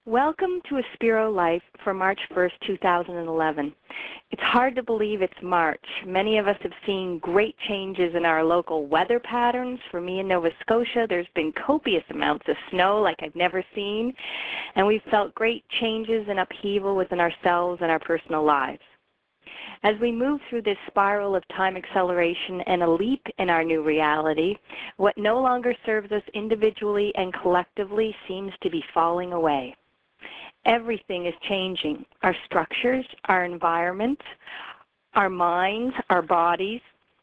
Welcome to Aspiro Life for March 1st, 2011. It's hard to believe it's March. Many of us have seen great changes in our local weather patterns. For me in Nova Scotia, there's been copious amounts of snow like I've never seen, and we've felt great changes and upheaval within ourselves and our personal lives. As we move through this spiral of time acceleration and a leap in our new reality, what no longer serves us individually and collectively seems to be falling away. Everything is changing. Our structures, our environment, our minds, our bodies.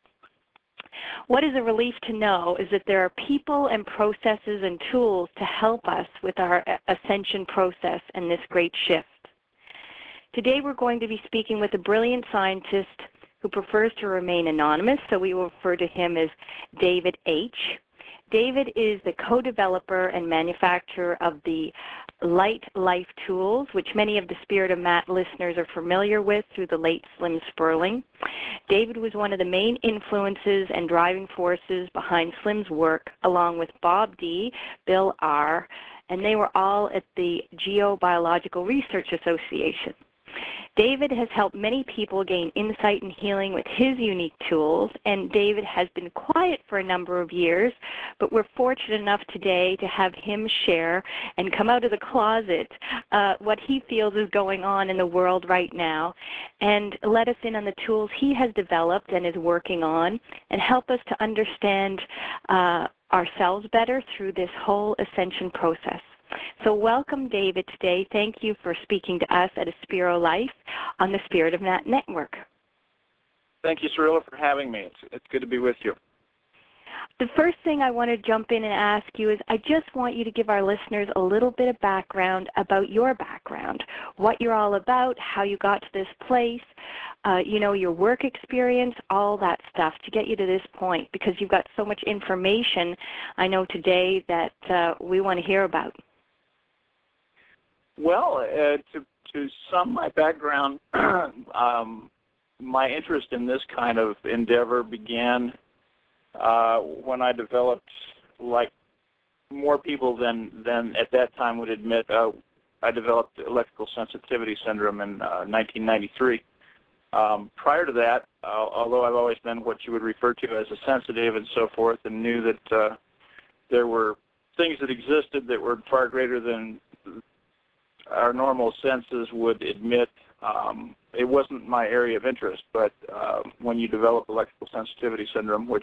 What is a relief to know is that there are people and processes and tools to help us with our ascension process and this great shift. Today we're going to be speaking with a brilliant scientist who prefers to remain anonymous, so we will refer to him as David H. David is the co-developer and manufacturer of the Light Life tools, which many of the Spirit of Matt listeners are familiar with through the late Slim Sperling. David was one of the main influences and driving forces behind Slim's work, along with Bob D., Bill R., and they were all at the Geobiological Research Association. David has helped many people gain insight and healing with his unique tools, and David has been quiet for a number of years, but we're fortunate enough today to have him share and come out of the closet what he feels is going on in the world right now, and let us in on the tools he has developed and is working on, and help us to understand ourselves better through this whole ascension process. So welcome, David, today. Thank you for speaking to us at Aspiro Life on the Spirit of Matt Network. Thank you, Cirilla, for having me. It's good to be with you. The first thing I want to jump in and ask you is I just want you to give our listeners a little bit of background about your background, what you're all about, how you got to this place, your work experience, all that stuff to get you to this point, because you've got so much information, I know, today that we want to hear about. Well, to sum my background, my interest in this kind of endeavor began when I developed, like more people than at that time would admit, I developed electrical sensitivity syndrome in 1993. Prior to that, although I've always been what you would refer to as a sensitive and so forth, and knew that there were things that existed that were far greater than our normal senses would admit, it wasn't my area of interest. But when you develop electrical sensitivity syndrome, which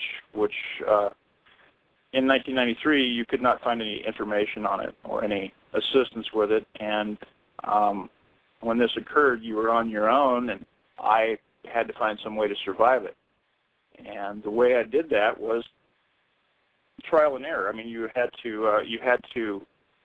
in 1993 you could not find any information on it or any assistance with it, and when this occurred, you were on your own, and I had to find some way to survive it. And the way I did that was trial and error. I mean, you had to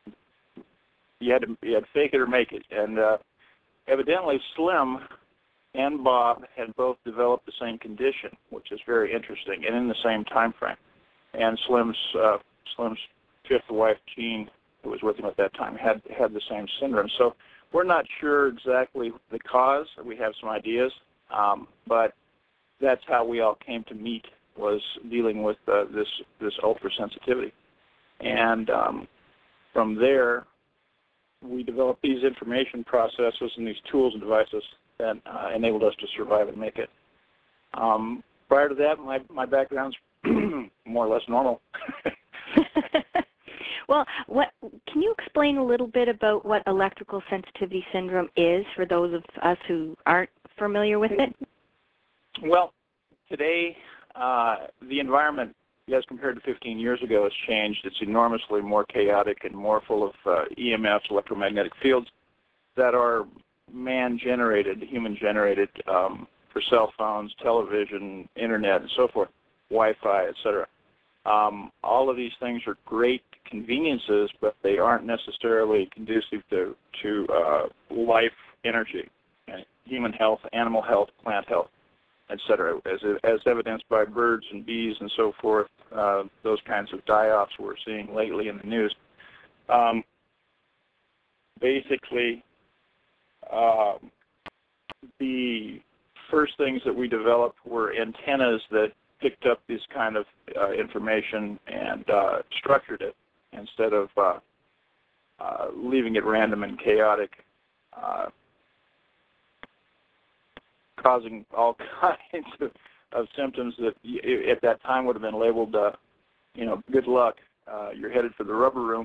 fake it or make it. And evidently Slim and Bob had both developed the same condition, which is very interesting, and in the same time frame. And Slim's fifth wife, Jean, who was with him at that time, had the same syndrome. So we're not sure exactly the cause. We have some ideas, but that's how we all came to meet, was dealing with this ultra-sensitivity. And from there, we developed these information processes and these tools and devices that enabled us to survive and make it. Prior to that, my background's more or less normal. Well, can you explain a little bit about what electrical sensitivity syndrome is for those of us who aren't familiar with it? Well, today the environment, as compared to 15 years ago, has changed. It's enormously more chaotic and more full of EMFs, electromagnetic fields, that are man-generated, human-generated, for cell phones, television, internet, and so forth, Wi-Fi, etc. All of these things are great conveniences, but they aren't necessarily conducive to life energy, human health, animal health, plant health, etc., as evidenced by birds and bees and so forth, those kinds of die-offs we're seeing lately in the news. Basically, the first things that we developed were antennas that picked up this kind of information and structured it instead of leaving it random and chaotic, causing all kinds of symptoms that at that time would have been labeled, good luck. You're headed for the rubber room.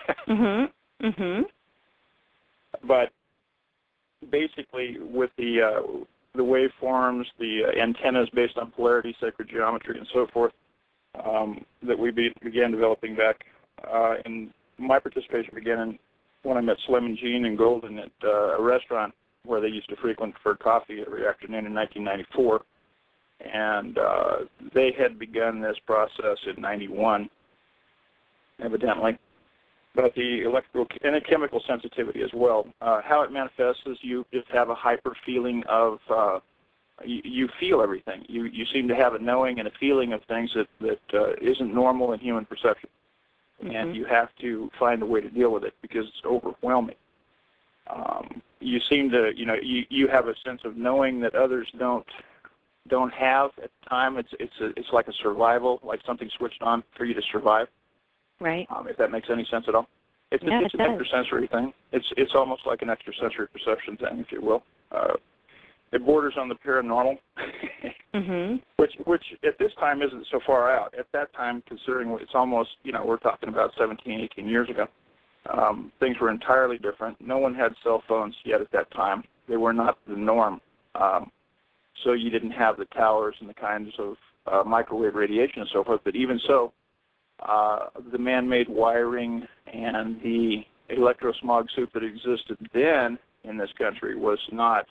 But basically, with the waveforms, the antennas based on polarity, sacred geometry, and so forth, that we began developing back, and my participation began when I met Slim and Gene and Golden at a restaurant where they used to frequent for coffee every afternoon in 1994. And they had begun this process in 91, evidently. But the electrical and a chemical sensitivity as well. How it manifests is you just have a hyper feeling of, you feel everything. You seem to have a knowing and a feeling of things that isn't normal in human perception. And you have to find a way to deal with it because it's overwhelming. You seem to, you have a sense of knowing that others don't have at the time. It's like a survival, like something switched on for you to survive. Right. If that makes any sense at all. It's an extrasensory thing. It's almost like an extrasensory perception thing, if you will. It borders on the paranormal, which at this time isn't so far out. At that time, considering it's almost, we're talking about 17, 18 years ago, things were entirely different. No one had cell phones yet at that time. They were not the norm. So you didn't have the towers and the kinds of microwave radiation and so forth. But even so, the man-made wiring and the electrosmog soup that existed then in this country was not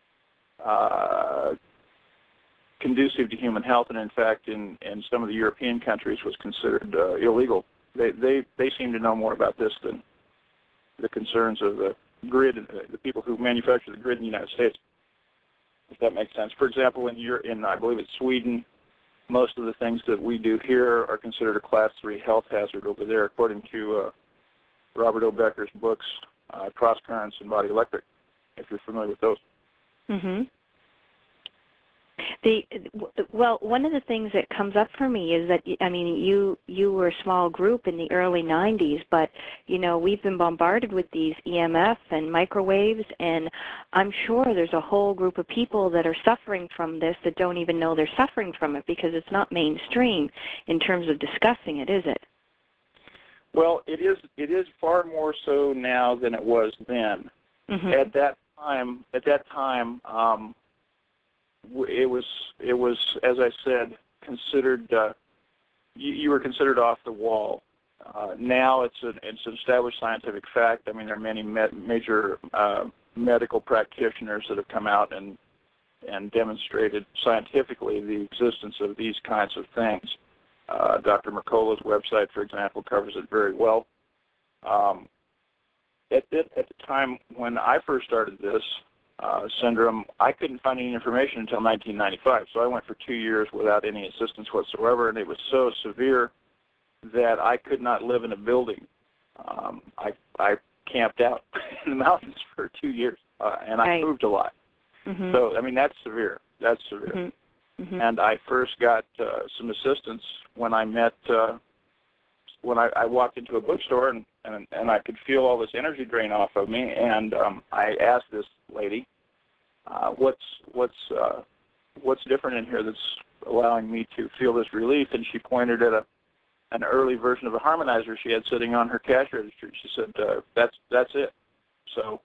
conducive to human health, and in fact, in some of the European countries, was considered illegal. They seem to know more about this than the concerns of the grid, the people who manufacture the grid in the United States, if that makes sense. For example, in I believe it's Sweden, most of the things that we do here are considered a Class 3 health hazard over there, according to Robert O. Becker's books, Cross Currents and Body Electric, if you're familiar with those. Well, one of the things that comes up for me is that, you were a small group in the early 90s, but, we've been bombarded with these EMF and microwaves, and I'm sure there's a whole group of people that are suffering from this that don't even know they're suffering from it because it's not mainstream in terms of discussing it, is it? Well, it is far more so now than it was then. At that time, it was, as I said, considered. You were considered off the wall. Now it's an established scientific fact. There are many major medical practitioners that have come out and demonstrated scientifically the existence of these kinds of things. Dr. Mercola's website, for example, covers it very well. At the time when I first started this syndrome, I couldn't find any information until 1995, so I went for 2 years without any assistance whatsoever, and it was so severe that I could not live in a building. I camped out in the mountains for 2 years, and I moved a lot. So, that's severe. That's severe. And I first got some assistance when I met, when I walked into a bookstore and I could feel all this energy drain off of me, and I asked this lady, what's different in here that's allowing me to feel this relief? And she pointed at an early version of a harmonizer she had sitting on her cash register. She said, that's it. So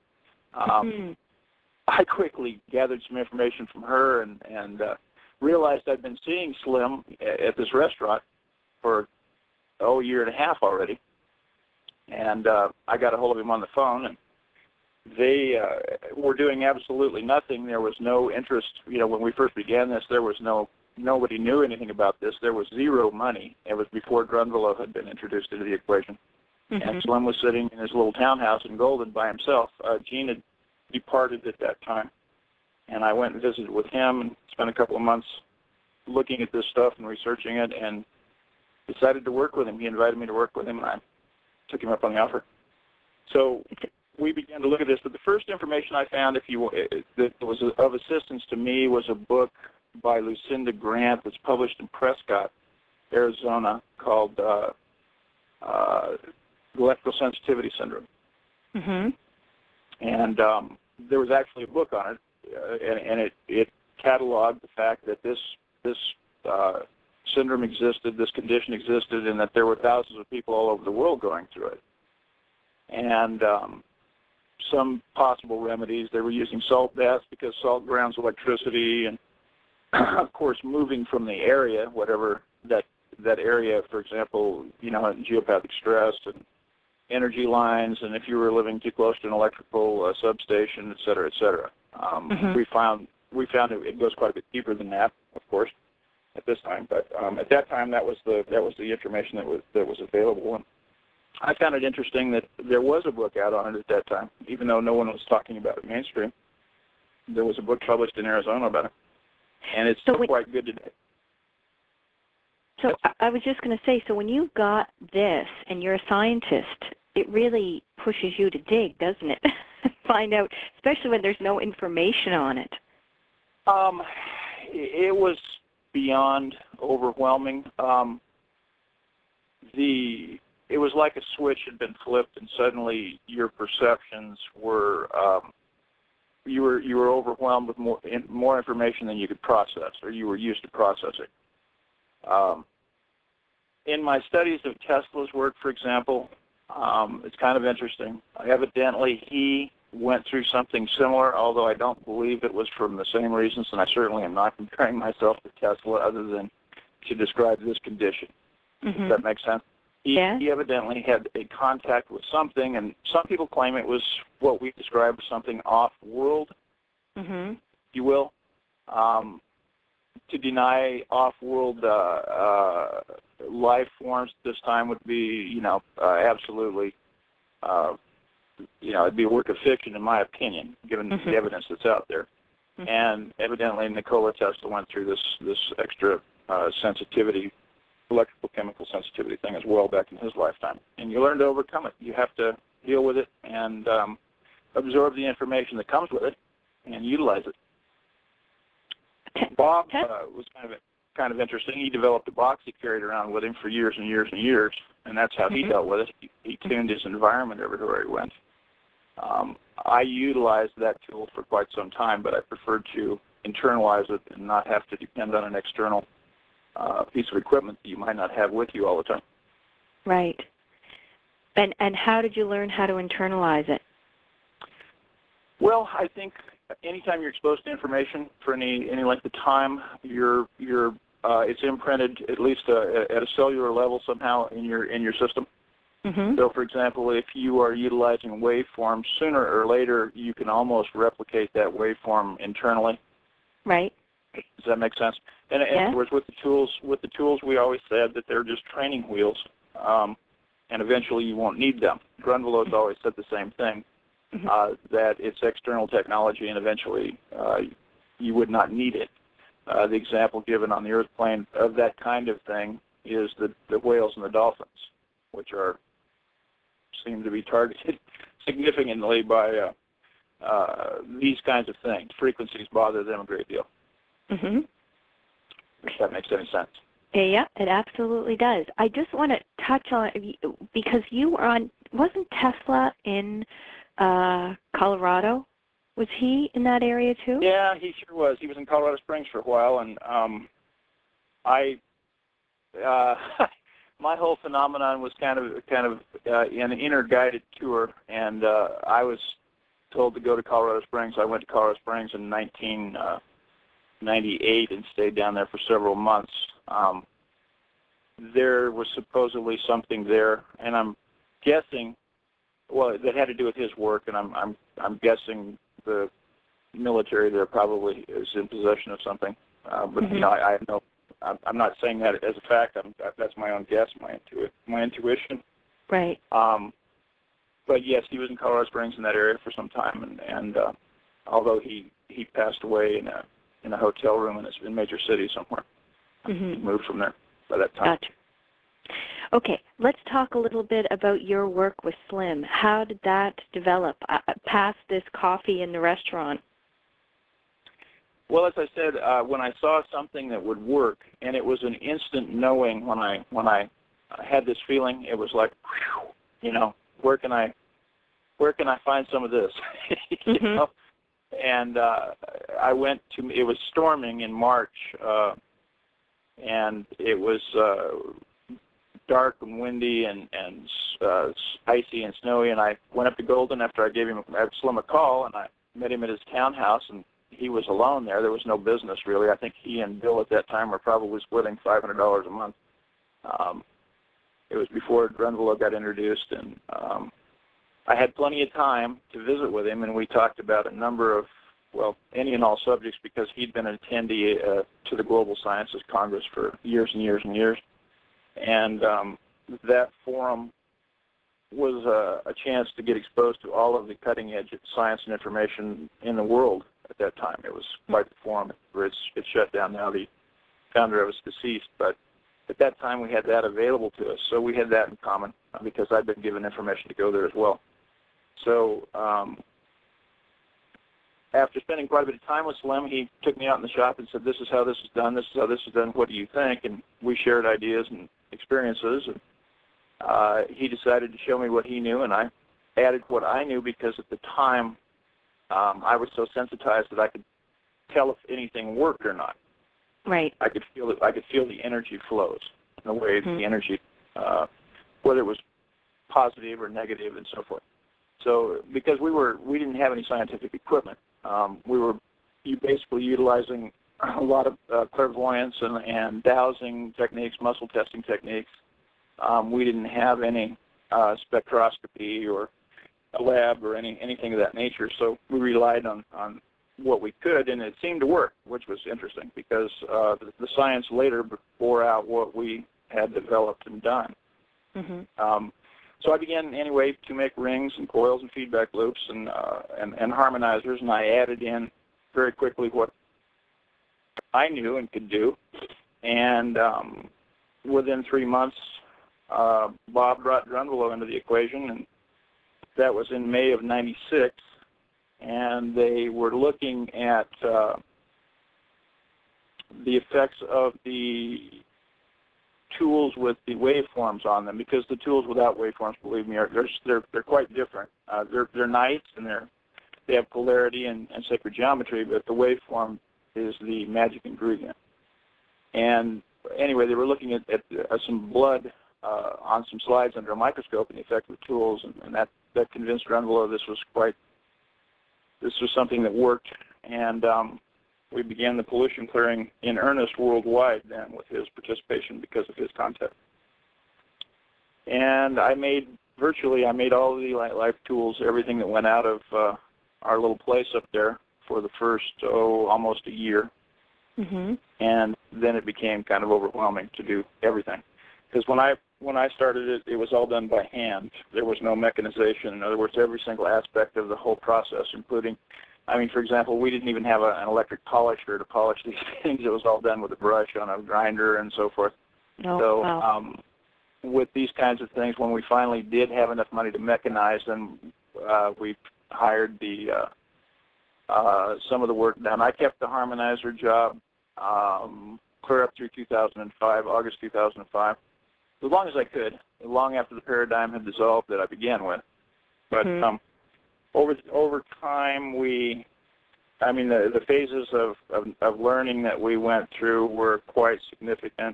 I quickly gathered some information from her and realized I'd been seeing Slim at this restaurant for a year and a half already. And I got a hold of him on the phone, and they were doing absolutely nothing. There was no interest. When we first began this, there was nobody knew anything about this. There was zero money. It was before Grunvalo had been introduced into the equation. And Slim was sitting in his little townhouse in Golden by himself. Gene had departed at that time, and I went and visited with him and spent a couple of months looking at this stuff and researching it, and decided to work with him. He invited me to work with him, and I took him up on the offer. So we began to look at this, but the first information I found, that was of assistance to me, was a book by Lucinda Grant that's published in Prescott, Arizona, called Electrosensitivity Syndrome. Mhm. And there was actually a book on it, and it cataloged the fact that this syndrome existed, this condition existed, and that there were thousands of people all over the world going through it. And some possible remedies, they were using salt baths because salt grounds electricity, and of course moving from the area, whatever that area, for example, geopathic stress and energy lines, and if you were living too close to an electrical substation, et cetera, et cetera. We found it goes quite a bit deeper than that, of course, at this time. But at that time, that was the information that was available. And I found it interesting that there was a book out on it at that time, even though no one was talking about it mainstream. There was a book published in Arizona about it, and it's still quite good today. So I was just going to say, so when you got this and you're a scientist, it really pushes you to dig, doesn't it? Find out, especially when there's no information on it. It was beyond overwhelming. It was like a switch had been flipped, and suddenly your perceptions were you were overwhelmed with more information than you could process, or you were used to processing. In my studies of Tesla's work, for example, it's kind of interesting. Evidently, he went through something similar, although I don't believe it was from the same reasons, and I certainly am not comparing myself to Tesla other than to describe this condition. Mm-hmm. Does that make sense? He evidently had a contact with something, and some people claim it was what we describe as something off-world, mm-hmm. if you will. To deny off-world life forms at this time would be, absolutely, it'd be a work of fiction, in my opinion, given mm-hmm. the evidence that's out there. Mm-hmm. And evidently, Nikola Tesla went through this extra sensitivity, electrical chemical sensitivity thing as well back in his lifetime. And you learn to overcome it. You have to deal with it and absorb the information that comes with it and utilize it. Bob was kind of interesting. He developed a box he carried around with him for years and years and years, and that's how he dealt with it. He tuned his environment everywhere he went. I utilized that tool for quite some time, but I preferred to internalize it and not have to depend on an external piece of equipment that you might not have with you all the time. Right. And how did you learn how to internalize it? Well, I think anytime you're exposed to information for any length of time, it's imprinted at least at a cellular level somehow in your system. Mm-hmm. So, for example, if you are utilizing waveforms, sooner or later you can almost replicate that waveform internally. Right. Does that make sense? And in other words, with the tools, we always said that they're just training wheels, and eventually you won't need them. Grunwald's always said the same thing. That it's external technology, and eventually you would not need it. The example given on the Earth plane of that kind of thing is the whales and the dolphins, which seem to be targeted significantly by these kinds of things. Frequencies bother them a great deal. Mm-hmm. If that makes any sense. Yeah, it absolutely does. I just want to touch on, because you were on, wasn't Tesla in Colorado? Was he in that area too? Yeah, he sure was. He was in Colorado Springs for a while, and my whole phenomenon was kind of an inner guided tour, and I was told to go to Colorado Springs. I went to Colorado Springs in 1998 and stayed down there for several months. There was supposedly something there, and I'm guessing, well, that had to do with his work, and I'm guessing the military there probably is in possession of something. But I have no. I'm not saying that as a fact. That's my own guess, my intuition. Right. But yes, he was in Colorado Springs in that area for some time, and although he passed away in a hotel room in a major city somewhere, he moved from there by that time. Gotcha. Okay, let's talk a little bit about your work with Slim. How did that develop past this coffee in the restaurant? Well, as I said, when I saw something that would work, and it was an instant knowing when I had this feeling, it was like, where can I where can I find some of this? You know? And I went to, it was storming in March, and it was dark and windy and icy and snowy, and I went up to Golden after I gave Slim a call, and I met him at his townhouse, and he was alone there. There was no business, really. I think he and Bill at that time were probably splitting $500 a month. It was before Drunvalo got introduced, and I had plenty of time to visit with him, and we talked about a number of, well, any and all subjects, because he'd been an attendee to the Global Sciences Congress for years and years and years. And that forum was a chance to get exposed to all of the cutting-edge science and information in the world at that time. It was quite the forum. It's shut down now. The founder of it is deceased, but at that time we had that available to us. So we had that in common because I'd been given information to go there as well. So after spending quite a bit of time with Slim, he took me out in the shop and said, this is how this is done, this is how this is done, what do you think? And we shared ideas and experiences. And he decided to show me what he knew, and I added what I knew because at the time I was so sensitized that I could tell if anything worked or not. Right. I could feel it. I could feel the energy flows, the way the energy, whether it was positive or negative and so forth. So because we didn't have any scientific equipment, we were basically utilizing a lot of clairvoyance and dowsing techniques, muscle testing techniques. We didn't have any spectroscopy or a lab or anything of that nature, so we relied on what we could, and it seemed to work, which was interesting because the science later bore out what we had developed and done. So I began anyway to make rings and coils and feedback loops and harmonizers, and I added in very quickly what I knew and could do. And within 3 months, Bob brought Drunvalo into the equation, and that was in May of '96. And they were looking at the effects of the tools with the waveforms on them, because the tools without waveforms, believe me, they're quite different. They're nice and they have polarity and sacred geometry, but the waveform is the magic ingredient. And anyway, they were looking at some blood on some slides under a microscope and the effect of the tools, and that convinced Drunvalo this was something that worked, and we began the pollution clearing in earnest worldwide then with his participation because of his contact. And I made all of the life tools, everything that went out of our little place up there for the first, almost a year. And then it became kind of overwhelming to do everything. Because when I started it was all done by hand. There was no mechanization. In other words, every single aspect of the whole process, including, for example, we didn't even have an electric polisher to polish these things. It was all done with a brush on a grinder and so forth. Wow. With these kinds of things, when we finally did have enough money to mechanize them, we hired some of the work done. I kept the harmonizer job clear up through 2005, August 2005. As long as I could, long after the paradigm had dissolved that I began with. But over time, the phases of learning that we went through were quite significant.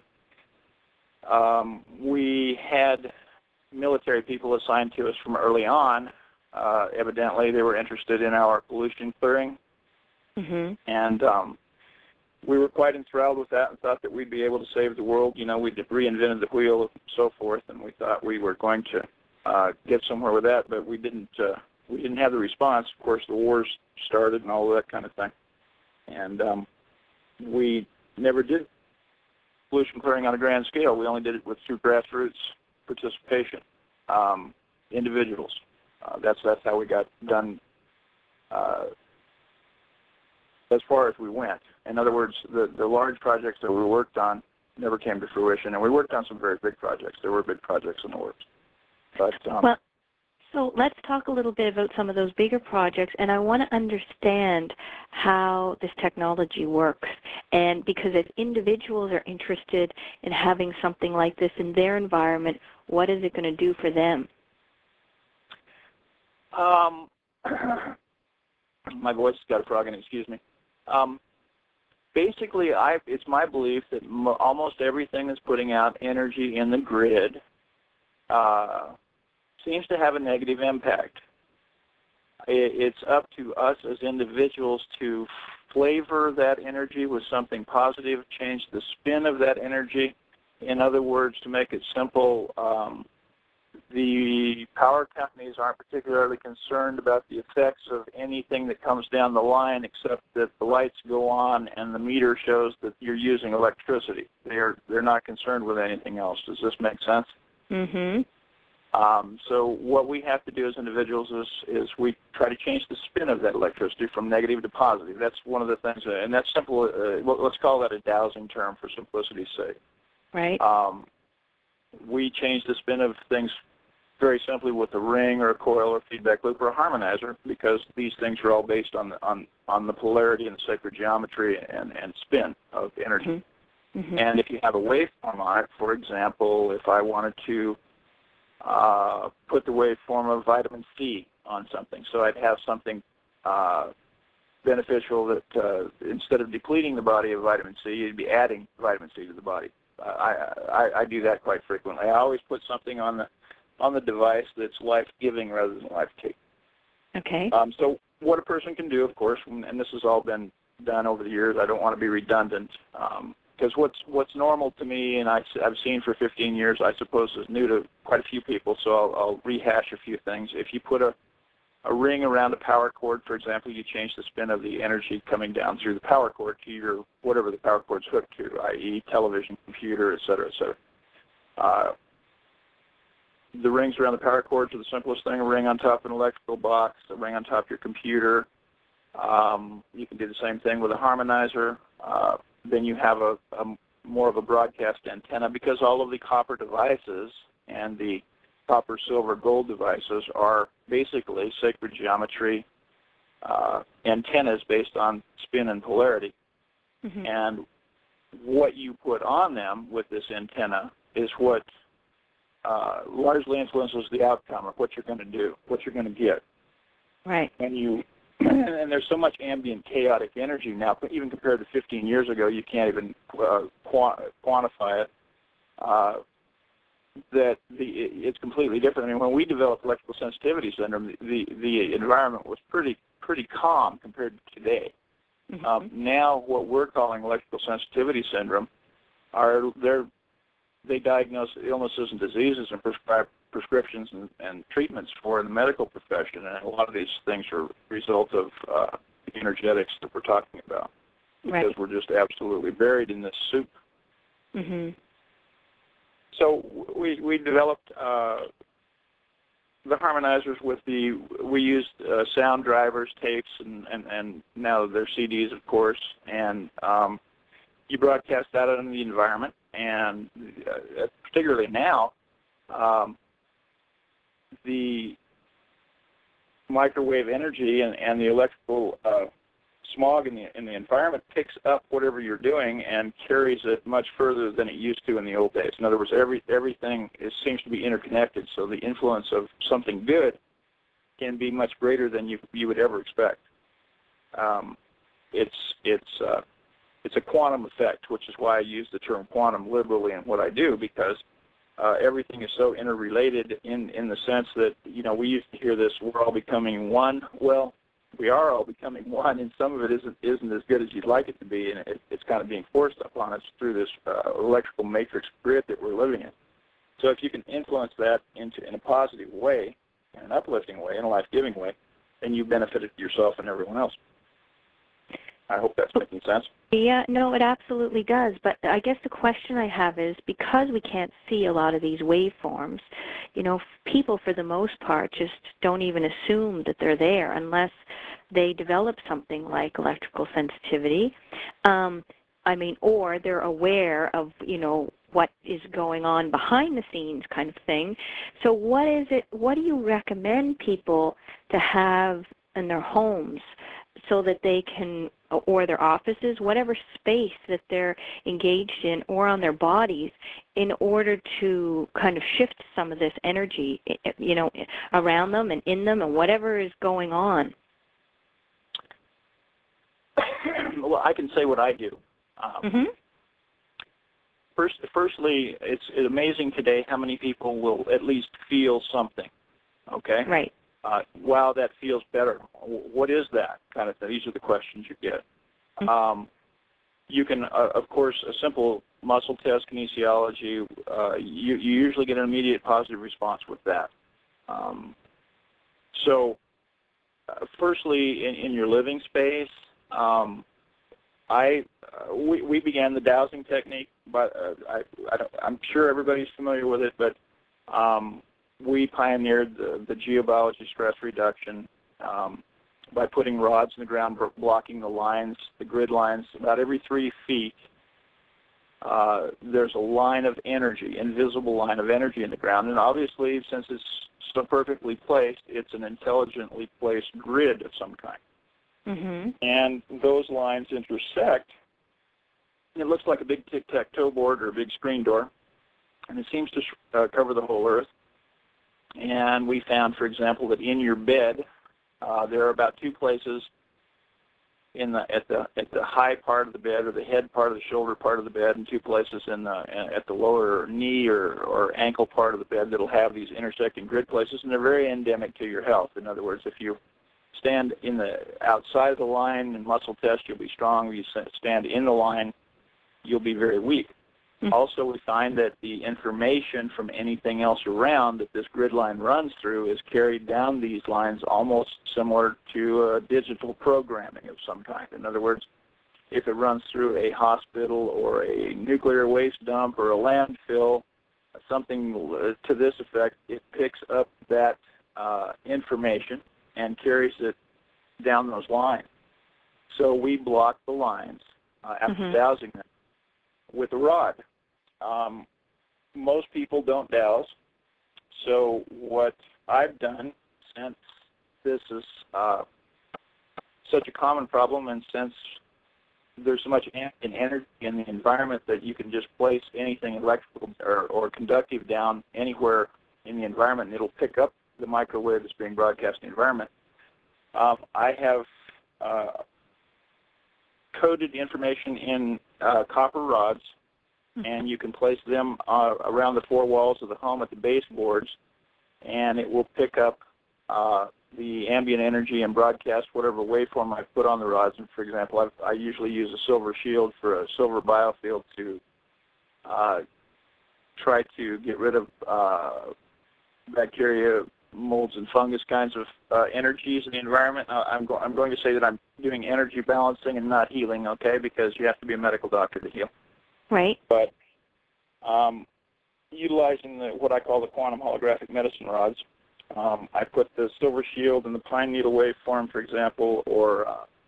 We had military people assigned to us from early on. Evidently, they were interested in our pollution clearing. And we were quite enthralled with that and thought that we'd be able to save the world. We'd reinvented the wheel and so forth, and we thought we were going to get somewhere with that, but we didn't have the response. Of course, the wars started and all of that kind of thing. And we never did pollution clearing on a grand scale. We only did it through grassroots participation, individuals. That's how we got done as far as we went. In other words, the large projects that we worked on never came to fruition, and we worked on some very big projects. There were big projects in the works. But well, so let's talk a little bit about some of those bigger projects, and I want to understand how this technology works. And because if individuals are interested in having something like this in their environment, what is it going to do for them? Um, my voice has got a frog in it, excuse me. Basically, it's my belief that almost everything that's putting out energy in the grid seems to have a negative impact. It's up to us as individuals to flavor that energy with something positive, change the spin of that energy. In other words, to make it simple, the power companies aren't particularly concerned about the effects of anything that comes down the line, except that the lights go on and the meter shows that you're using electricity. They're not concerned with anything else. Does this make sense? Mm-hmm. So what we have to do as individuals is we try to change the spin of that electricity from negative to positive. That's one of the things, and that's simple. Let's call that a dowsing term for simplicity's sake. Right. We change the spin of things very simply with a ring or a coil or feedback loop or a harmonizer, because these things are all based on the polarity and the sacred geometry and spin of energy. Mm-hmm. Mm-hmm. And if you have a waveform on it, for example, if I wanted to put the waveform of vitamin C on something, so I'd have something beneficial that instead of depleting the body of vitamin C, you'd be adding vitamin C to the body. I do that quite frequently. I always put something on the device that's life-giving rather than life-taking. Okay. So what a person can do, of course, and this has all been done over the years, I don't want to be redundant, because what's normal to me and I've seen for 15 years, I suppose, is new to quite a few people, so I'll rehash a few things. If you put a ring around a power cord, for example, you change the spin of the energy coming down through the power cord to your whatever the power cord's hooked to, i.e. television, computer, et cetera, et cetera. The rings around the power cords are the simplest thing, a ring on top of an electrical box, a ring on top of your computer. You can do the same thing with a harmonizer. Then you have a more of a broadcast antenna, because all of the copper devices and the copper, silver, gold devices are basically sacred geometry antennas based on spin and polarity. Mm-hmm. And what you put on them with this antenna is what largely influences the outcome of what you're going to do, what you're going to get. Right. And there's so much ambient chaotic energy now, even compared to 15 years ago, you can't even quantify it, that it's completely different. I mean, when we developed electrical sensitivity syndrome, the environment was pretty calm compared to today. Mm-hmm. Now what we're calling electrical sensitivity syndrome they diagnose illnesses and diseases and prescribe prescriptions and treatments for in the medical profession, and a lot of these things are a result of the energetics that we're talking about, because right. We're just absolutely buried in this soup. Mm-hmm. So we developed the harmonizers we used sound drivers, tapes, and now they're CDs, of course, and you broadcast that out into the environment, and particularly now, the microwave energy and the electrical smog in the environment picks up whatever you're doing and carries it much further than it used to in the old days. In other words, everything seems to be interconnected, so the influence of something good can be much greater than you would ever expect. It's a quantum effect, which is why I use the term quantum liberally in what I do, because everything is so interrelated in the sense that, we used to hear this, we're all becoming one. Well, we are all becoming one, and some of it isn't as good as you'd like it to be, and it's kind of being forced upon us through this electrical matrix grid that we're living in. So if you can influence that in a positive way, in an uplifting way, in a life-giving way, then you benefited yourself and everyone else. I hope that's making sense. Yeah, no, it absolutely does. But I guess the question I have is, because we can't see a lot of these waveforms, people for the most part just don't even assume that they're there unless they develop something like electrical sensitivity. Or they're aware of, what is going on behind the scenes kind of thing. So what do you recommend people to have in their homes so that they can, or their offices, whatever space that they're engaged in, or on their bodies, in order to kind of shift some of this energy, around them and in them and whatever is going on? Well, I can say what I do. Firstly, it's amazing today how many people will at least feel something. Okay. Right. Wow, that feels better. What is that kind of thing? These are the questions you get. You can, of course, a simple muscle test, kinesiology, you usually get an immediate positive response with that. Firstly, in your living space, we began the dowsing technique, but I'm sure everybody's familiar with it, but we pioneered the geobiology stress reduction by putting rods in the ground, blocking the lines, the grid lines. About every 3 feet, there's a line of energy, invisible line of energy in the ground. And obviously, since it's so perfectly placed, it's an intelligently placed grid of some kind. And those lines intersect. It looks like a big tic-tac-toe board or a big screen door, and it seems to cover the whole Earth. And we found, for example, that in your bed, there are about 2 places at the high part of the bed, or the head part of the shoulder part of the bed, and 2 places at the lower knee or ankle part of the bed that'll have these intersecting grid places, and they're very endemic to your health. In other words, if you stand in the outside of the line and muscle test, you'll be strong. If you stand in the line, you'll be very weak. Also, we find that the information from anything else around that this grid line runs through is carried down these lines almost similar to digital programming of some kind. In other words, if it runs through a hospital or a nuclear waste dump or a landfill, something to this effect, it picks up that information and carries it down those lines. So we block the lines after dowsing them with a rod. Most people don't dowse, so what I've done, since this is such a common problem, and since there's so much energy in the environment that you can just place anything electrical or conductive down anywhere in the environment and it'll pick up the microwave that's being broadcast in the environment, I have coded the information in copper rods, and you can place them around the 4 walls of the home at the baseboards, and it will pick up the ambient energy and broadcast whatever waveform I put on the rods. And for example, I usually use a silver shield for a silver biofield to try to get rid of bacteria, molds, and fungus kinds of energies in the environment. I'm going to say that I'm doing energy balancing and not healing, okay, because you have to be a medical doctor to heal. Right. But utilizing what I call the quantum holographic medicine rods, I put the silver shield in the pine needle waveform, for example, or,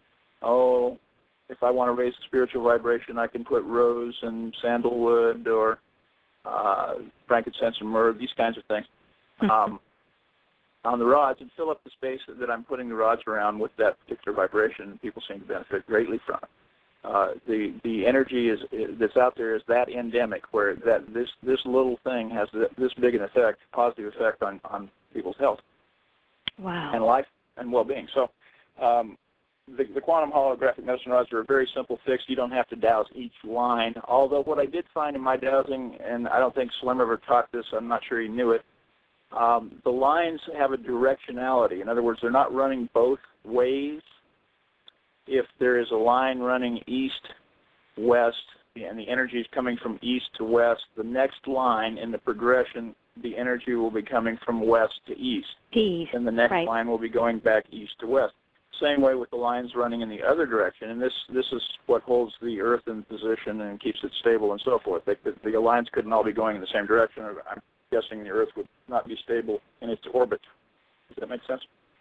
if I want to raise the spiritual vibration, I can put rose and sandalwood or frankincense and myrrh, these kinds of things, on the rods, and fill up the space that I'm putting the rods around with that particular vibration, and people seem to benefit greatly from it. The energy that's out there is that endemic, where this little thing has this big an effect, positive effect on people's health, and life and well-being. So the quantum holographic medicine rods are a very simple fix. You don't have to douse each line. Although what I did find in my dowsing, and I don't think Slim ever taught this, I'm not sure he knew it, the lines have a directionality. In other words, they're not running both ways. If there is a line running east-west and the energy is coming from east to west, the next line in the progression, the energy will be coming from west to east. And the next line will be going back east to west. Same way with the lines running in the other direction, and this is what holds the Earth in position and keeps it stable and so forth. The lines couldn't all be going in the same direction. I'm guessing the Earth would not be stable in its orbit. Does that make sense?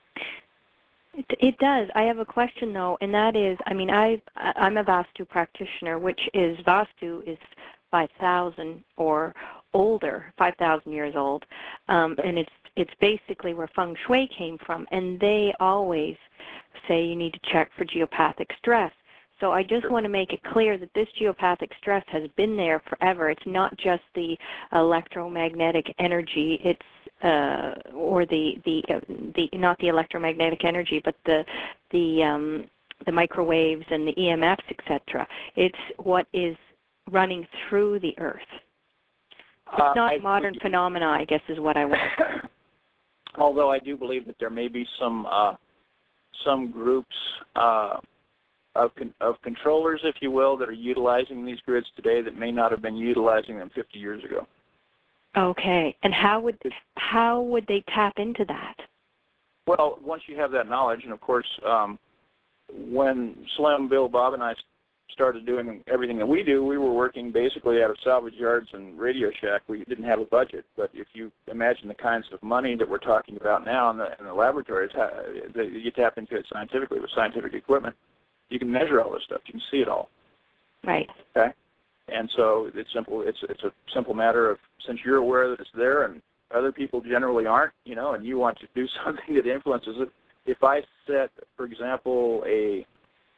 It does. I have a question, though, and that is, I'm a Vastu practitioner, which is, Vastu is 5,000 or older, 5,000 years old, and it's basically where feng shui came from, and they always say you need to check for geopathic stress. So I just want to make it clear that this geopathic stress has been there forever. It's not just the electromagnetic energy. It's or the not the electromagnetic energy, but the microwaves and the EMFs, etc. It's what is running through the Earth. It's not modern phenomena, I guess, is what I want to say. Although I do believe that there may be some groups of controllers, if you will, that are utilizing these grids today that may not have been utilizing them 50 years ago. Okay, and how would they tap into that? Well, once you have that knowledge, and of course, when Slim, Bill, Bob, and I started doing everything that we do, we were working basically out of salvage yards and Radio Shack. We didn't have a budget, but if you imagine the kinds of money that we're talking about now in the laboratories, you tap into it scientifically with scientific equipment. You can measure all this stuff. You can see it all. Right. Okay. And so it's simple. It's a simple matter of, since you're aware that it's there and other people generally aren't, and you want to do something that influences it. If I set, for example, a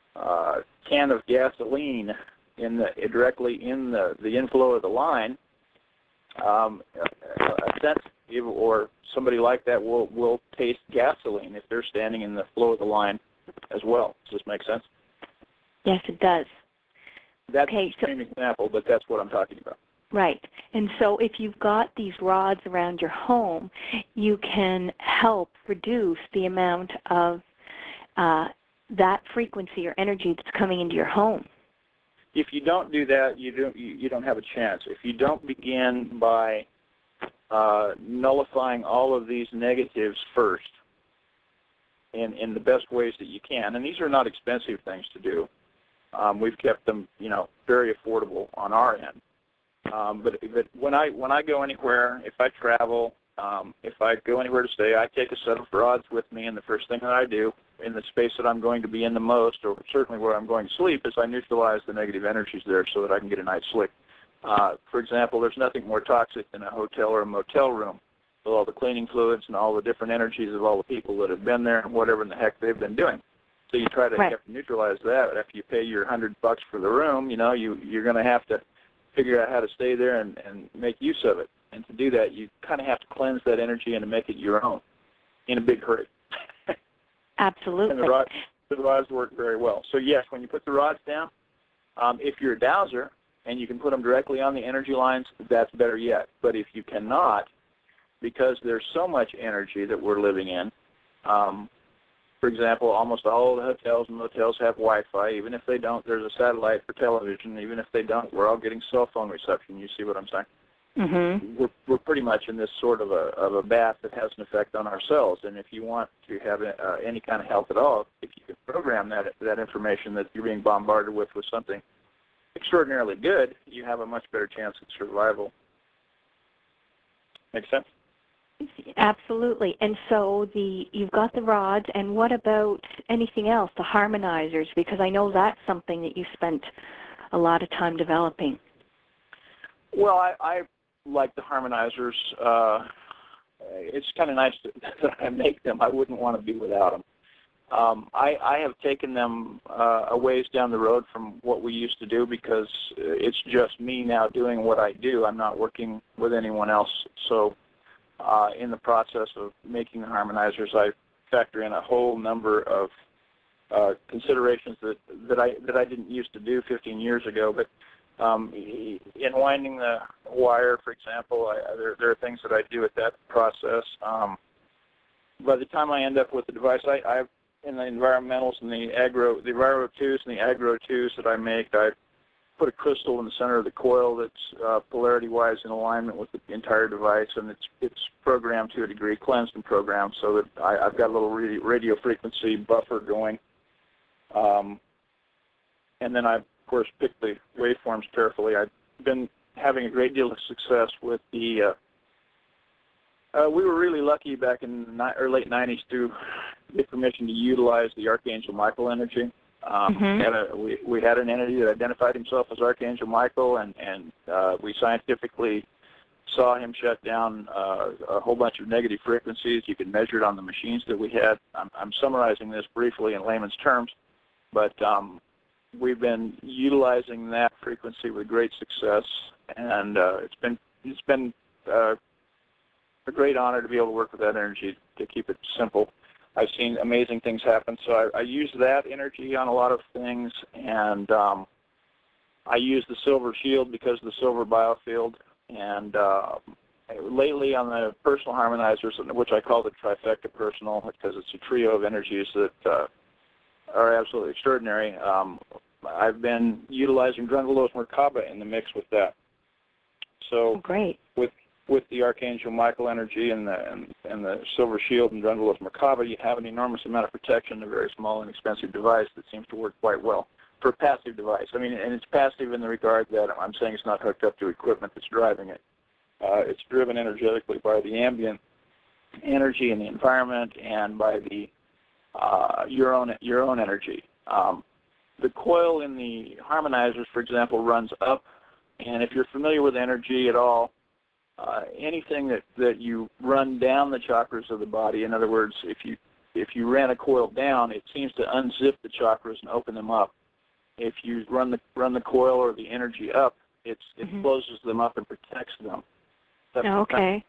can of gasoline directly in the inflow of the line, a sensitive or somebody like that will taste gasoline if they're standing in the flow of the line as well. Does this make sense? Yes, it does. That's an extreme example, but that's what I'm talking about. Right. And so if you've got these rods around your home, you can help reduce the amount of that frequency or energy that's coming into your home. If you don't do that, you don't have a chance. If you don't begin by nullifying all of these negatives first in the best ways that you can, and these are not expensive things to do. We've kept them, very affordable on our end. But when I go anywhere, if I travel, if I go anywhere to stay, I take a set of rods with me, and the first thing that I do in the space that I'm going to be in the most, or certainly where I'm going to sleep, is I neutralize the negative energies there so that I can get a night's sleep. For example, there's nothing more toxic than a hotel or a motel room with all the cleaning fluids and all the different energies of all the people that have been there and whatever in the heck they've been doing. So you try to have to neutralize that. After you pay your $100 for the room, you're going to have to figure out how to stay there and make use of it. And to do that, you kind of have to cleanse that energy and to make it your own in a big hurry. Absolutely. And the rods work very well. So yes, when you put the rods down, if you're a dowser and you can put them directly on the energy lines, that's better yet. But if you cannot, because there's so much energy that we're living in, for example, almost all the hotels and motels have Wi-Fi. Even if they don't, there's a satellite for television. Even if they don't, we're all getting cell phone reception. You see what I'm saying? Mm-hmm. We're pretty much in this sort of a bath that has an effect on our cells. And if you want to have any kind of health at all, if you can program that information that you're being bombarded with something extraordinarily good, you have a much better chance of survival. Make sense? Absolutely. And so you've got the rods, and what about anything else, the harmonizers? Because I know that's something that you spent a lot of time developing. Well, I like the harmonizers. It's kind of nice that I make them. I wouldn't want to be without them. I have taken them a ways down the road from what we used to do because it's just me now doing what I do. I'm not working with anyone else. So in the process of making the harmonizers, I factor in a whole number of considerations that I didn't used to do 15 years ago. But in winding the wire, for example, there are things that I do at that process. By the time I end up with the device, I in the environmentals and the Enviro 2s and the Agro 2s that I make, I put a crystal in the center of the coil that's polarity-wise in alignment with the entire device, and it's programmed to a degree, cleansed and programmed, so that I've got a little radio frequency buffer going. And then I, of course, pick the waveforms carefully. I've been having a great deal of success with the we were really lucky back in the late 90s to get permission to utilize the Archangel Michael energy. We had an entity that identified himself as Archangel Michael, and we scientifically saw him shut down a whole bunch of negative frequencies. You could measure it on the machines that we had. I'm summarizing this briefly in layman's terms, but we've been utilizing that frequency with great success, and it's been a great honor to be able to work with that energy, to keep it simple. I've seen amazing things happen, so I use that energy on a lot of things, and I use the silver shield because of the silver biofield, and lately on the personal harmonizers, which I call the trifecta personal because it's a trio of energies that are absolutely extraordinary, I've been utilizing Drunvalo's Merkaba in the mix with that. So great. With the Archangel Michael energy and the Silver Shield and Drunvalo's Merkaba, you have an enormous amount of protection in a very small, inexpensive device that seems to work quite well for a passive device. I mean, and it's passive in the regard that I'm saying it's not hooked up to equipment that's driving it. It's driven energetically by the ambient energy in the environment and by the your own energy. The coil in the harmonizers, for example, runs up, and if you're familiar with energy at all, anything that you run down the chakras of the body, in other words, if you ran a coil down, it seems to unzip the chakras and open them up. If you run the coil or the energy up, it closes them up and protects them. Okay.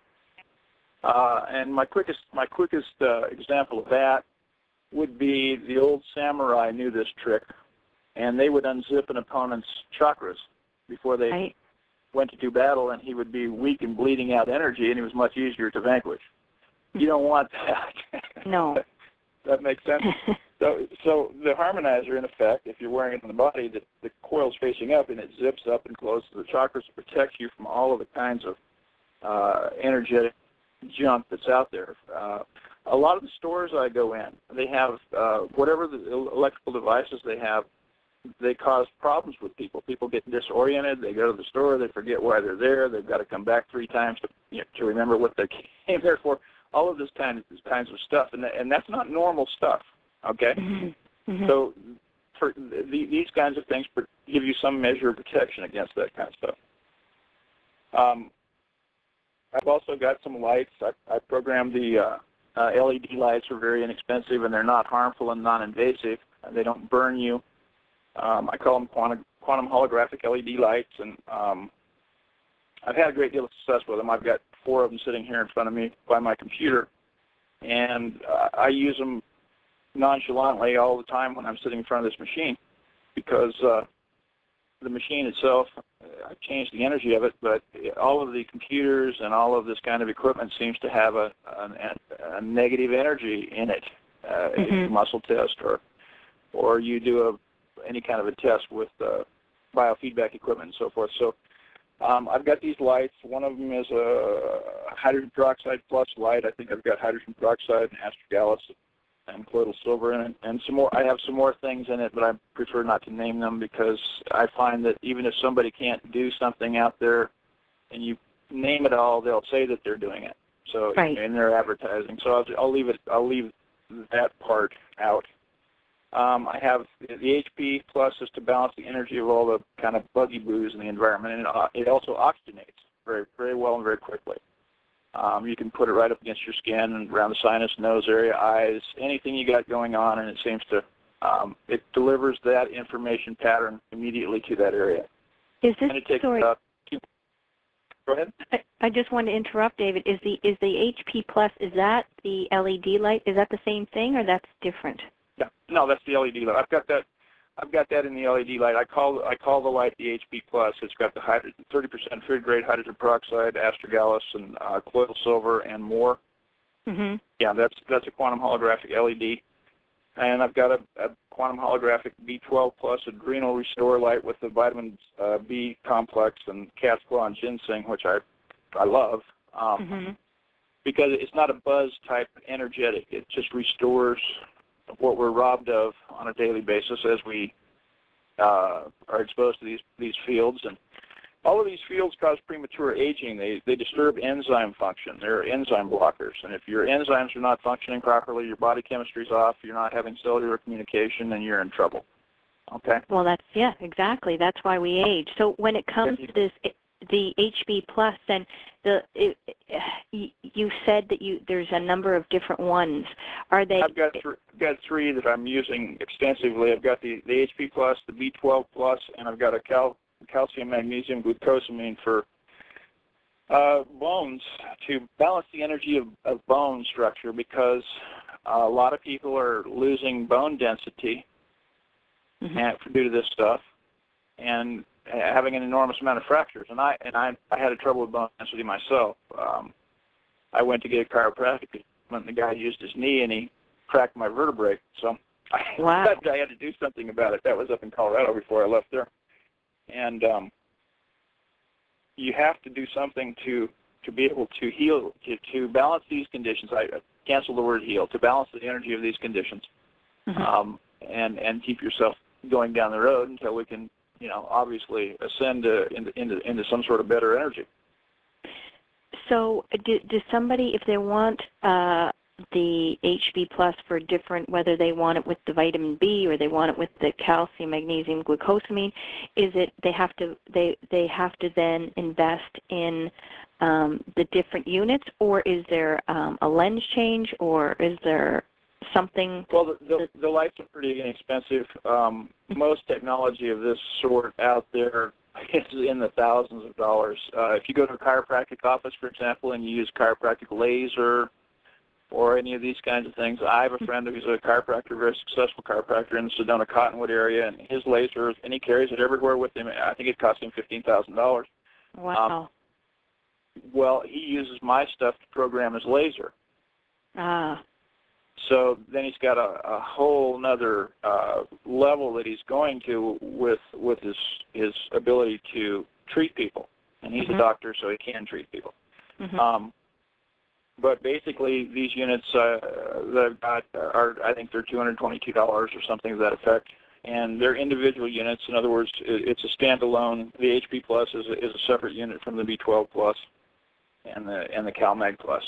And my quickest example of that would be the old samurai knew this trick, and they would unzip an opponent's chakras before they went to do battle, and he would be weak and bleeding out energy, and he was much easier to vanquish. You don't want that. No. That makes sense? So the harmonizer, in effect, if you're wearing it on the body, the coil's facing up, and it zips up and closes the chakras to protect you from all of the kinds of energetic junk that's out there. A lot of the stores I go in, they have whatever the electrical devices they have, they cause problems with people. People get disoriented. They go to the store. They forget why they're there. They've got to come back 3 times to remember what they came there for. All of this kinds of stuff, and that's not normal stuff. Okay, so for these kinds of things give you some measure of protection against that kind of stuff. I've also got some lights. I programmed the LED lights. Are very inexpensive, and they're not harmful and non-invasive. They don't burn you. I call them quantum holographic LED lights, and I've had a great deal of success with them. I've got 4 of them sitting here in front of me by my computer, and I use them nonchalantly all the time when I'm sitting in front of this machine, because the machine itself, I've changed the energy of it, but all of the computers and all of this kind of equipment seems to have a negative energy in it. A muscle test, or you do any kind of a test with biofeedback equipment and so forth. So I've got these lights. One of them is a hydrogen peroxide plus light. I think I've got hydrogen peroxide and astragalus and colloidal silver in it, and some more. I have some more things in it, but I prefer not to name them because I find that even if somebody can't do something out there and you name it all, they'll say that they're doing it. So in their advertising. So I'll leave that part out. I have the HP Plus is to balance the energy of all the kind of buggy boos in the environment, and it also oxygenates very, very well and very quickly. You can put it right up against your skin and around the sinus, nose area, eyes, anything you got going on, and it seems to it delivers that information pattern immediately to that area. Is this, and it takes, sorry, go ahead. I just want to interrupt, David. Is the HP Plus, is that the LED light? Is that the same thing, or that's different? No, that's the LED light. I've got that in the LED light. I call the light the HP Plus. It's got the 30% food grade hydrogen peroxide, astragalus, and colloidal silver, and more. Yeah, that's a quantum holographic LED. And I've got a quantum holographic B12 Plus adrenal restore light with the vitamin B complex and cat's claw and ginseng, which I love. Because it's not a buzz type energetic. It just restores what we're robbed of on a daily basis as we are exposed to these fields. And all of these fields cause premature aging. They disturb enzyme function. They're enzyme blockers. And if your enzymes are not functioning properly, your body chemistry's off, you're not having cellular communication, then you're in trouble. Okay? Well, exactly. That's why we age. So when it comes to the HB Plus, then you said that there's a number of different ones. Are they? I've got three that I'm using extensively. I've got the HB Plus, the B12 Plus, and I've got a calcium magnesium glucosamine for bones, to balance the energy of bone structure, because a lot of people are losing bone density due to this stuff, and having an enormous amount of fractures. And I had a trouble with bone density myself. I went to get a chiropractic treatment, and the guy used his knee, and he cracked my vertebrae. So I had to do something about it. That was up in Colorado before I left there. And you have to do something to be able to heal, to balance these conditions. I cancel the word heal, to balance the energy of these conditions, and keep yourself going down the road until we can, obviously ascend into some sort of better energy. So does somebody, if they want the HB Plus for different, whether they want it with the vitamin B or they want it with the calcium, magnesium, glucosamine, is it they have to then invest in the different units, or is there a lens change, or is there something? Well, the lights are pretty inexpensive. Most technology of this sort out there is in the thousands of dollars. If you go to a chiropractic office, for example, and you use chiropractic laser or any of these kinds of things, I have a friend who's a chiropractor, a very successful chiropractor in the Sedona Cottonwood area, and his laser, and he carries it everywhere with him. I think it cost him $15,000. Wow. Well, he uses my stuff to program his laser. So then he's got a whole nother level that he's going to with his ability to treat people. And he's a doctor, so he can treat people. But basically, these units that I've got I think they're $222 or something to that effect. And they're individual units. In other words, it's a standalone. The HP Plus is a separate unit from the B12 Plus and the CalMag Plus.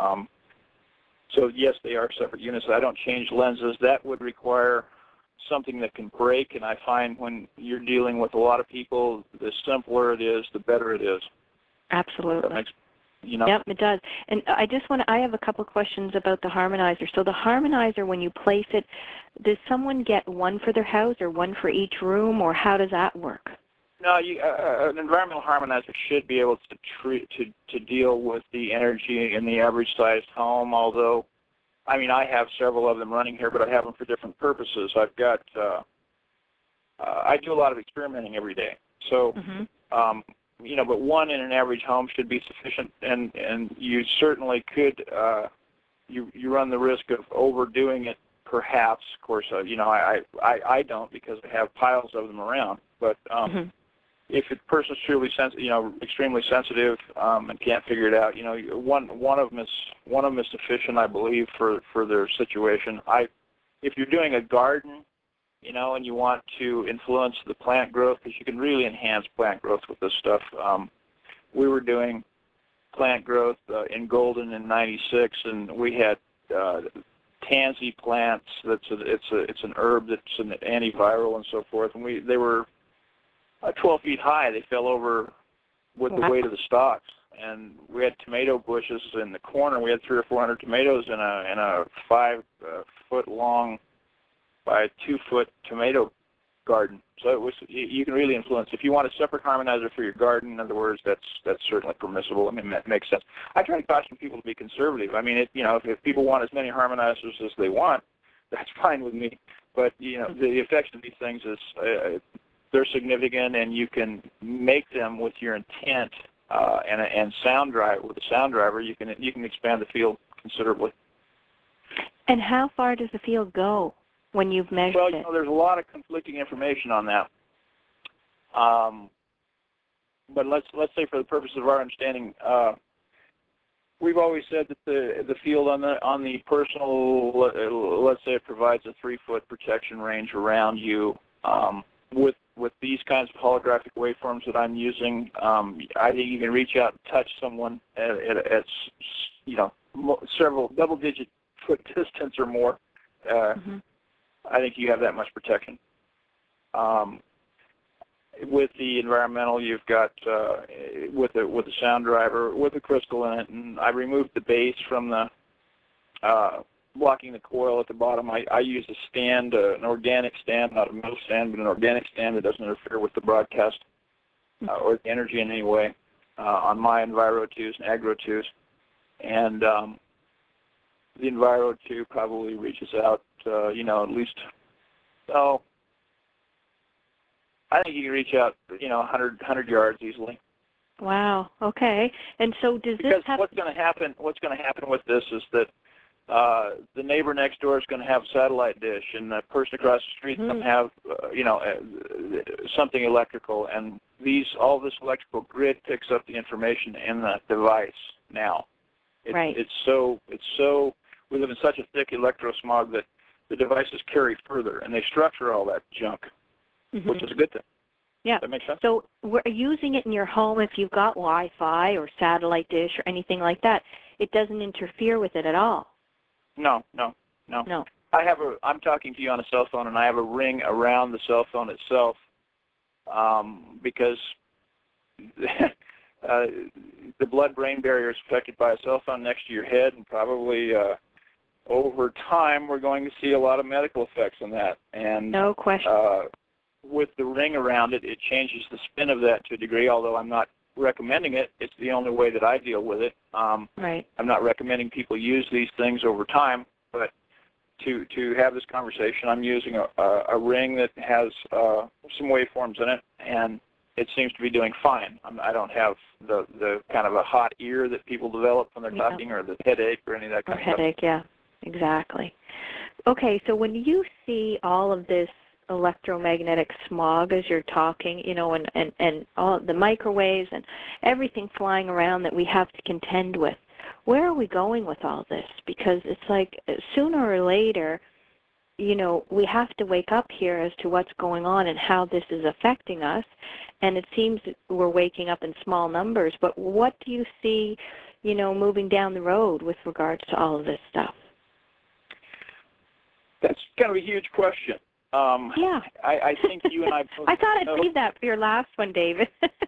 So yes, they are separate units. I don't change lenses. That would require something that can break, and I find when you're dealing with a lot of people, the simpler it is, the better it is. Absolutely. Yep, it does. And I have a couple questions about the harmonizer. So the harmonizer, when you place it, does someone get one for their house or one for each room, or how does that work? No, an environmental harmonizer should be able to deal with the energy in the average-sized home. Although, I have several of them running here, but I have them for different purposes. I've got, I do a lot of experimenting every day. So, but one in an average home should be sufficient, and you certainly could. You run the risk of overdoing it, perhaps. Of course, I don't, because I have piles of them around, but. If a person's truly extremely sensitive and can't figure it out, one of them is sufficient, I believe, for their situation. If you're doing a garden, and you want to influence the plant growth, because you can really enhance plant growth with this stuff. We were doing plant growth in Golden in '96, and we had tansy plants. It's an herb that's an antiviral and so forth, and they were 12 feet high. They fell over with the weight of the stalks, and we had tomato bushes in the corner. We had 300 or 400 tomatoes in a 5-foot long by 2-foot tomato garden. So you can really influence. If you want a separate harmonizer for your garden, in other words, that's certainly permissible. That makes sense. I try to caution people to be conservative. If people want as many harmonizers as they want, that's fine with me. But the effects of these things is they're significant, and you can make them with your intent and sound drive. With a sound driver, you can expand the field considerably. And how far does the field go when you've measured it? Well, there's a lot of conflicting information on that. But let's say, for the purpose of our understanding, we've always said that the field on the personal, let's say, it provides a 3-foot protection range around you. With these kinds of holographic waveforms that I'm using, I think you can reach out and touch someone at several double-digit foot distance or more. I think you have that much protection. with the environmental, you've got with the sound driver with a crystal in it, and I removed the base from the blocking the coil at the bottom. I use a stand, an organic stand, not a metal stand, but an organic stand that doesn't interfere with the broadcast or the energy in any way on my Enviro-2s and Agro-2s. And the Enviro-2 probably reaches out, at least, I think you can reach out, 100 yards easily. Wow. Okay. And so does this because have? What's going to happen with this is that the neighbor next door is going to have a satellite dish, and the person across the street is going to have, something electrical, and all this electrical grid picks up the information in the device now. Right. It's so we live in such a thick electrosmog that the devices carry further, and they structure all that junk, which is a good thing. Yeah. Does that make sense? So we're using it in your home if you've got Wi-Fi or satellite dish or anything like that. It doesn't interfere with it at all. No. I'm talking to you on a cell phone, and I have a ring around the cell phone itself because the blood-brain barrier is affected by a cell phone next to your head, and probably over time we're going to see a lot of medical effects on that. And no question. With the ring around it, it changes the spin of that to a degree, although I'm not recommending it. It's the only way that I deal with it. Right. I'm not recommending people use these things over time, but to have this conversation, I'm using a ring that has some waveforms in it, and it seems to be doing fine. I don't have the kind of a hot ear that people develop when they're talking, or the headache, or any of that kind of stuff. Headache, yeah, exactly. Okay, so when you see all of this electromagnetic smog as you're talking, and all the microwaves and everything flying around that we have to contend with, where are we going with all this? Because it's like sooner or later, we have to wake up here as to what's going on and how this is affecting us. And it seems that we're waking up in small numbers. But what do you see, moving down the road with regards to all of this stuff? That's kind of a huge question. Yeah. I think you and I both I thought I'd leave that for your last one, David.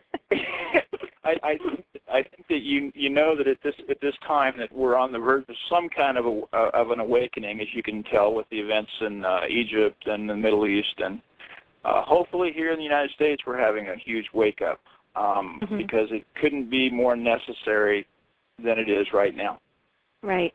I think that you know that at this time that we're on the verge of some kind of an awakening, as you can tell with the events in Egypt and the Middle East, and hopefully here in the United States we're having a huge wake up because it couldn't be more necessary than it is right now. Right.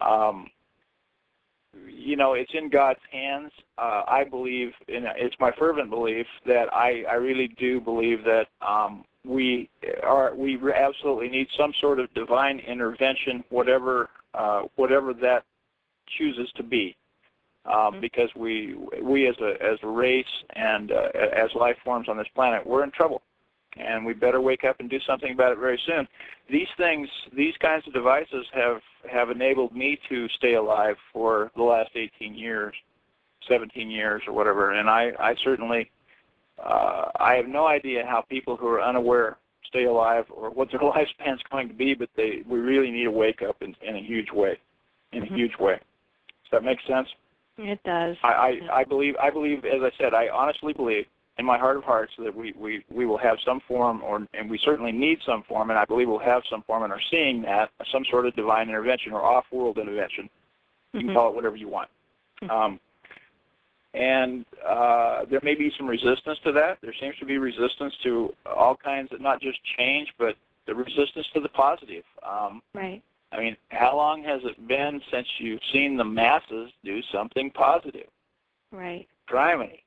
It's in God's hands. I believe, it's my fervent belief that I really do believe that we absolutely need some sort of divine intervention, whatever that chooses to be, because we as a race and as life forms on this planet, we're in trouble, and we better wake up and do something about it very soon. These kinds of devices have enabled me to stay alive for the last 18 years, 17 years, or whatever, and I certainly. I have no idea how people who are unaware stay alive or what their lifespan is going to be, but we really need a wake up in a huge way. In a huge way. Does that make sense? It does. I believe, as I said, I honestly believe in my heart of hearts that we will have some form, and we certainly need some form, and I believe we'll have some form and are seeing that, some sort of divine intervention or off-world intervention. You can call it whatever you want. And there may be some resistance to that. There seems to be resistance to all kinds of, not just change, but the resistance to the positive. Right. I mean, how long has it been since you've seen the masses do something positive? Right. Criminy.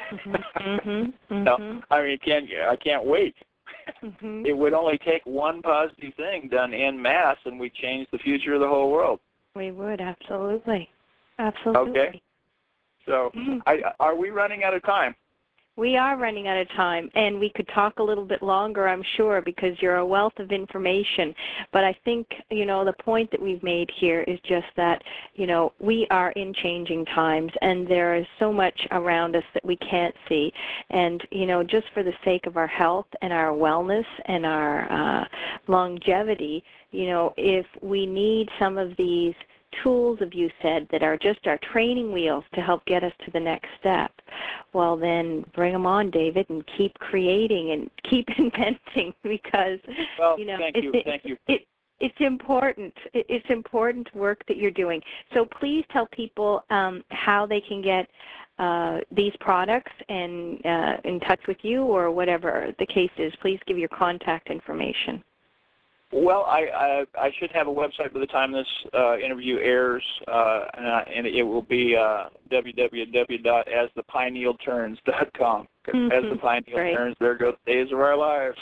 No, I mean, I can't wait. It would only take one positive thing done en masse, and we change the future of the whole world. We would, absolutely. Absolutely. Okay. So, are we running out of time? We are running out of time, and we could talk a little bit longer, I'm sure, because you're a wealth of information. But I think, the point that we've made here is just that, we are in changing times, and there is so much around us that we can't see. And, just for the sake of our health and our wellness and our longevity, if we need some of these tools, as you said, that are just our training wheels to help get us to the next step, well, then bring them on, David, and keep creating and keep inventing, because thank you. It's important. It's important work that you're doing. So please tell people how they can get these products and in touch with you, or whatever the case is. Please give your contact information. Well, I should have a website by the time this interview airs, and it will be www.asthepinealturns.com. As the pineal turns, there go the days of our lives.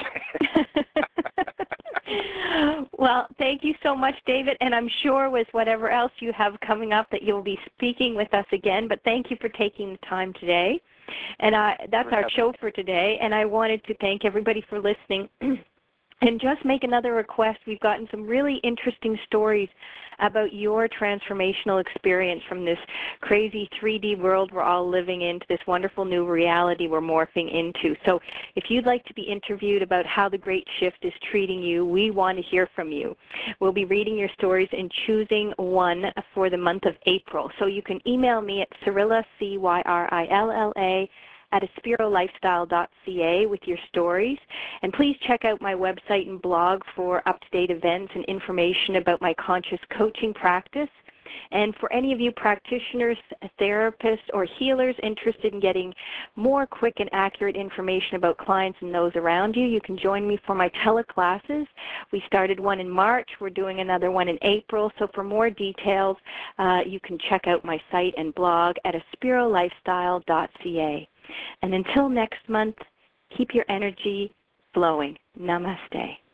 Well, thank you so much, David, and I'm sure with whatever else you have coming up that you'll be speaking with us again, but thank you for taking the time today. And that's our show for today, and I wanted to thank everybody for listening. And just make another request. We've gotten some really interesting stories about your transformational experience from this crazy 3D world we're all living into, this wonderful new reality we're morphing into. So if you'd like to be interviewed about how the Great Shift is treating you, we want to hear from you. We'll be reading your stories and choosing one for the month of April. So you can email me at Cyrilla, Cyrilla, at aspirolifestyle.ca with your stories. And please check out my website and blog for up-to-date events and information about my conscious coaching practice. And for any of you practitioners, therapists, or healers interested in getting more quick and accurate information about clients and those around you, you can join me for my teleclasses. We started one in March. We're doing another one in April. So for more details, you can check out my site and blog at aspirolifestyle.ca. And until next month, keep your energy flowing. Namaste.